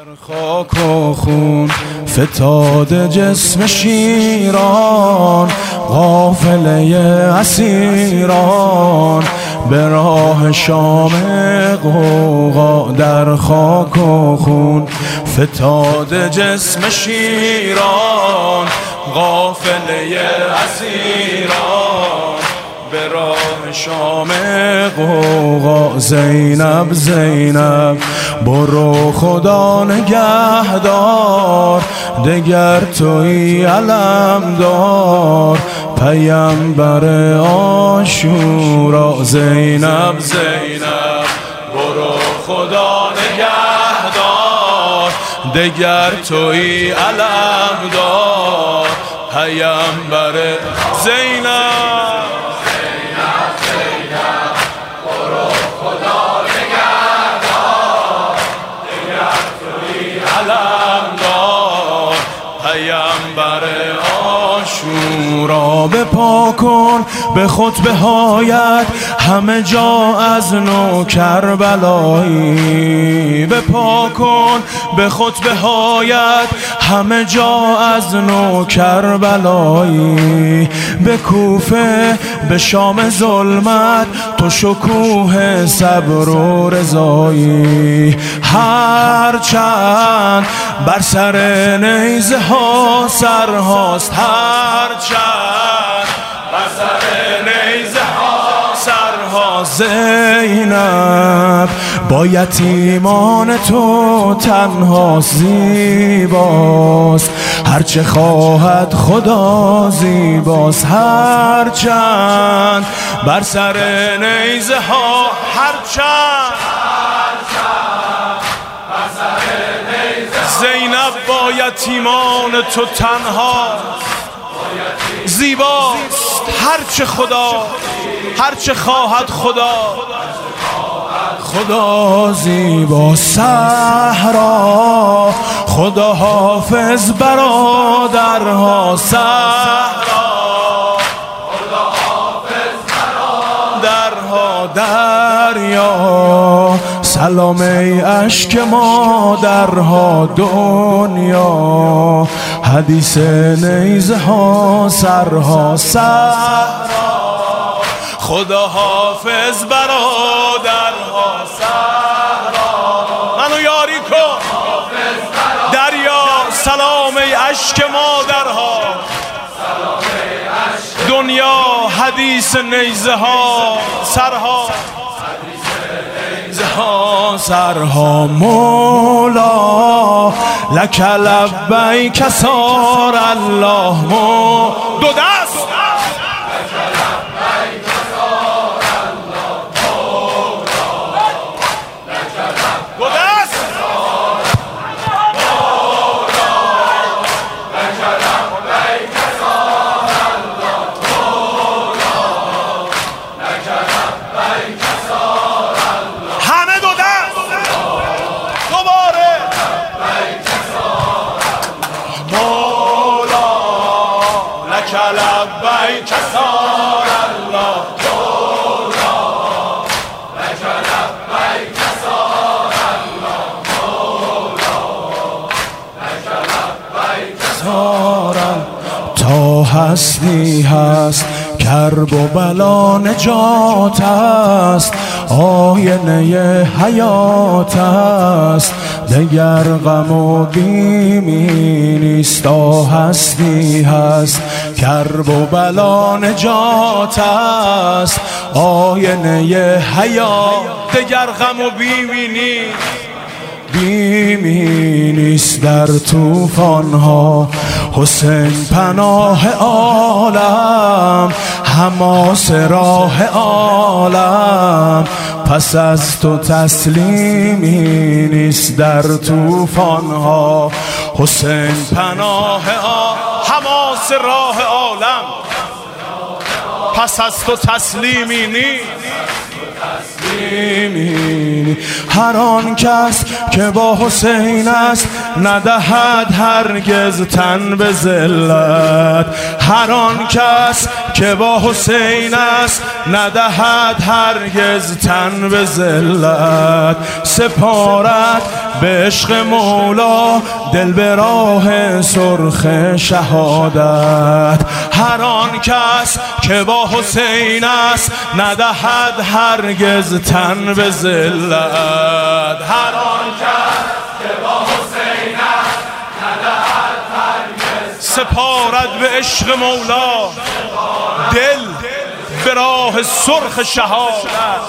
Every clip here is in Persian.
خاک و خون فتاده جسم شیران، قافله اسیران به راه شام غوغا. در خاک و خون فتاده جسم شیران، قافله اسیران به راه شام غوغا. زینب زینب برو خدا نگهدار، دگر توی علمدار پیامبر عاشورا. زینب زینب برو خدا نگهدار، دگر توی علمدار پیامبر. زینب پیامبر عاشورا. بپا کن به خطبه‌هایت همه جا از نو کربلایی. بپا کن به خطبه‌هایت همه جا از نو کربلایی. به کوفه به شام ظلمت تو شکوه صبر و رضایی. هرچند بر سر نیزه ها سرهاست، هرچند بر سر نیزه ها سرهاست. زینب با یتیمان تو تنها زیباست، هرچه خواهد خدا زیباست. هرچند بر سر نیزه ها، هرچند زینب با یتیمان تو تنها زیباست، هرچه خدا، هرچه خواهد خدا خدا زیبا. صحرا خدا حافظ برادرها، صحرا خدا حافظ برادرها. دریا سلام ای اشک مادرها، دنیا حدیث نیزه ها سرها. صحرا خدا حافظ برادرها، صحرا منو یاری کن. دریا سلام ای اشک مادرها، دنیا حدیث نیزه ها سرها. سرها مولا لک لبیک سار الله. دو دست لبیک سار الله، مولا لک لبیک سار الله، مولا لک لبیک سار الله. تا هستی هست کرب و بلا نجات است، آینه حیات است دگر غم و بیمی نیست. تا هستی هست کرب و بلا نجات است، آینه حیات دگر غم و بیمی نیست. بیمی نیست در طوفان‌ها حسین پناه عالم، حماس راه عالم. پس از تو تسلیمی نیست در طوفان‌ها حسین پناه حماس راه عالم. پس از تو تسلیمی نیست. هر آن کس که با حسین است ندهد هرگز تن به ذلت، هر آن کس که با حسین است ندهد هرگز تن به ذلت، سپارد به عشق مولا دل به راه سرخ شهادت. هر آن کس که با حسین است ندهد هرگز تن به ذلت، هر آن کس که با حسین است ندهد هرگز سپارد به عشق مولا دل به راه سرخ شهادت.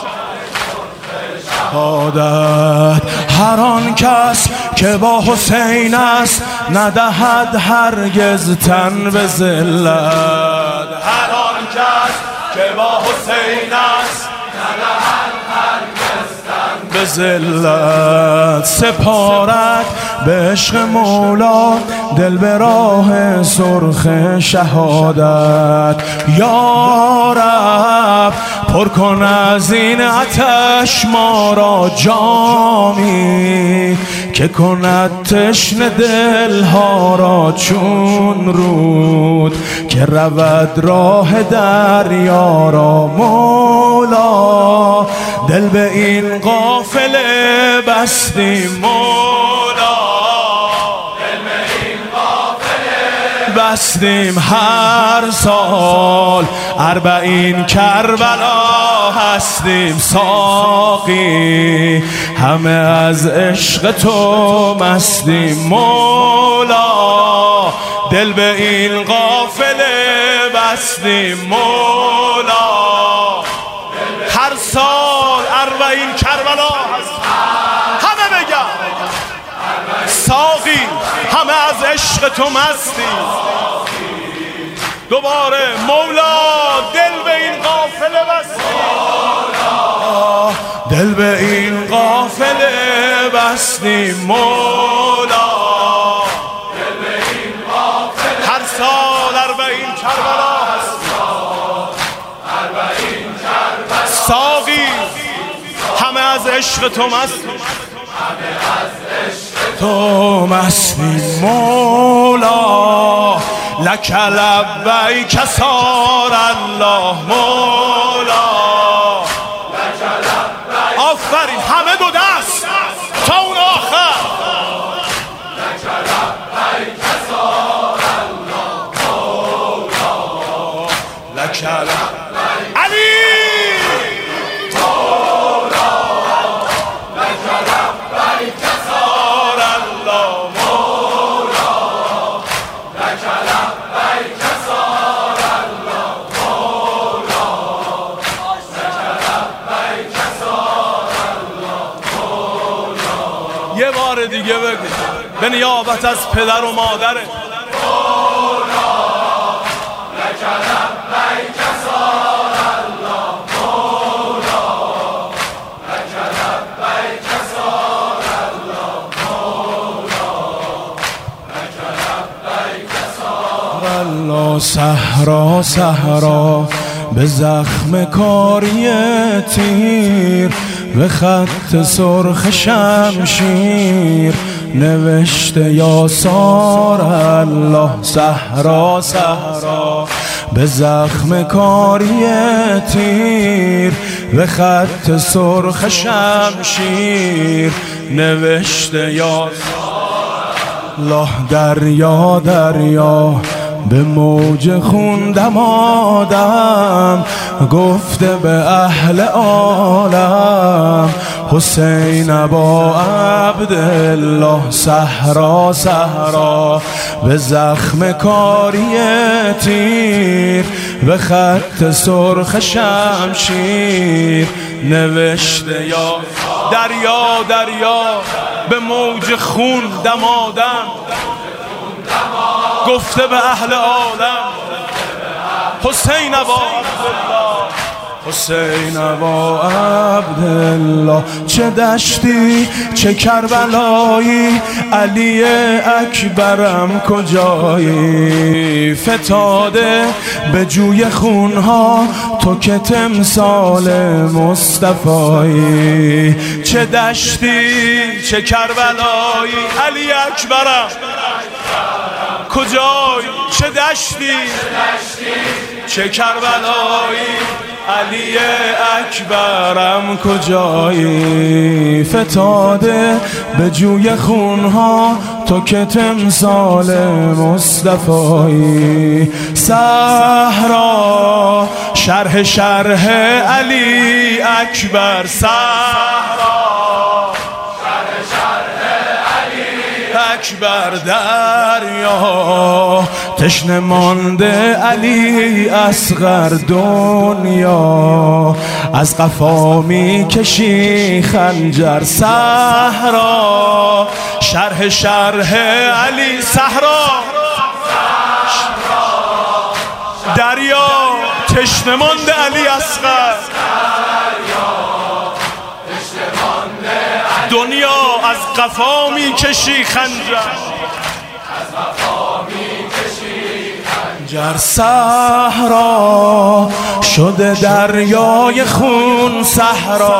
هر آن کس که با حسین است ندهد هرگز تن به ذلت، هر آن کس که با حسین است ندهد هرگز تن به ذلت، سپارد به عشق مولا دل به راه سرخ شهادت. یا رب پر کن از این آتش ما را جامی که کند تشنه دلها را چون رود، که رود راه دریا را مولا دل به این قافله بستیم مولا، دل به این قافله بستیم هر سال 40 کربلا هستیم ساقی، همه از عشق تو مستیم مولا دل به این قافله بستیم مولا. هر سال 40 کربلا هست، همه بگم ساقی، همه از عشق تو مستیم. دوباره مولا دل به این قافله بستیم، دل به این قافله بستیم مولا، دل به این قافله هر سال 40 کربلا هست، 40 کربلا ساقی، همه از عشق تو مستیم، همه از عشق تو مستیم مولا. لک لبیک صار الله مولا، لک لبیک. آفرین، همه دو دست تا اون آخر. لک لبیک صار الله مولا، لک لبیک علی مولا، لک لبیک صار الله مولا، لک لبیک صار الله مولا، لک لبیک صار الله مولا. یه بار دیگه بگو به نیابت از پدر و مادره مولا، لک لبیک صار الله مولا، لک لبیک صار الله مولا، لک لبیک صار الله. صحرا صحرا به زخم کاری تیر، به خط سرخ شمشیر نوشته یا سار الله. صحرا صحرا به زخم کاری تیر، به خط سرخ شمشیر نوشته یا الله. دریا دریا به موج خون دمادم، گفته به اهل عالم حسین ابا عبدالله. صحرا صحرا به زخم کاری تیر، به خط سرخ شمشیر نوشته یا دریا دریا به موج خون دمادم، گفته به اهل عالم حسین ابا عبدالله، حسین ابا عبدالله. چه دشتی چه کربلایی، علی اکبرم کجایی، فتاده به جوی خونها تو که تمثال مصطفایی. چه دشتی چه کربلایی، علی اکبرم کجایی چه دشتی چه کربلایی علی اکبرم کجایی فتاده به جوی خونها تو که تمثال مصطفایی صحرا شرح علی اکبر صحرا اکبر دریا تشنه مانده علی اصغر دنیا از قفا می کشی خنجر صحرا شرح علی صحرا دریا تشنه مانده علی اصغر دنیا از قفا می کشی خنجر صحرا شده دریای خون صحرا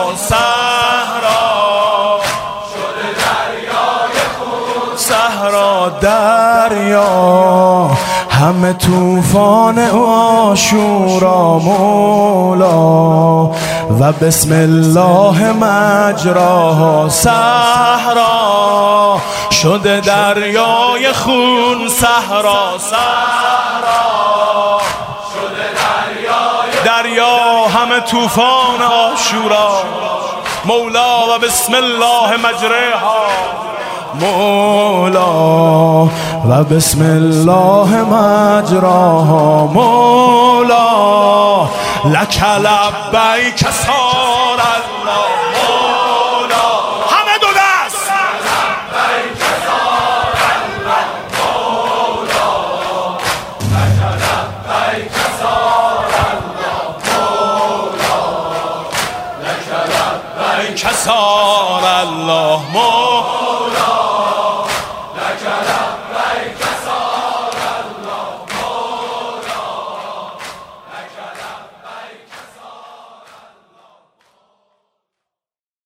صحرا دریا همه طوفان عاشورا مولا و بسم الله مجراها صحرا شده دریای خون صحرا شده دریا همه طوفان عاشورا مولا و بسم الله مجراها مولا و بسم الله مجراها مولا لک لبیک صار الله